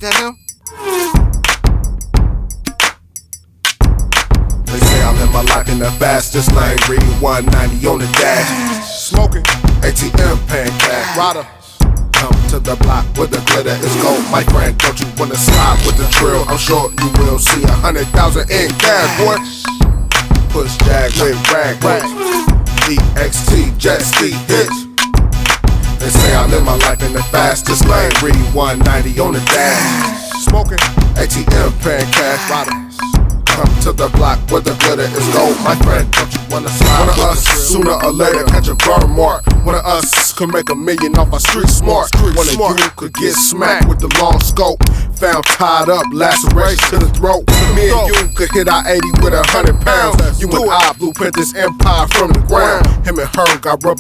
that him? They say I live my life in the fastest lane, reading 190 on the dash. Smoking, ATM paying cash. rider. Come to the block with the glitter is gold. My friend, don't you wanna slide with the drill? I'm sure you will see 100,000 in cash, boy. Push jag with rag hooks. EXT jet ski hits. They say I live my life in the fastest lane, reading 190 on the dash. Smoking, ATM paying cash. rider. Come to the block where the glitter is gold. My friend, don't you wanna slide? One of us, sooner or later, catch a burn mark. One of us could make $1 million off our street smart. One of you could get smacked with the long scope. Found tied up, laceration to the throat. Me and you could hit our 80 with 100 pounds. You and I blueprint this empire from the ground. Him and her got rubber